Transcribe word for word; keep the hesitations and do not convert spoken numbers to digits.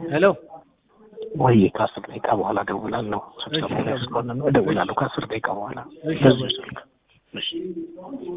ሄሎ ወይ ከአስር ደቂቃ በኋላ እደውላለሁ። ስብሰባ ላይ ስለሆነ ነው እደውላለሁ ከአስር ደቂቃ በኋላ። እሺ እሺ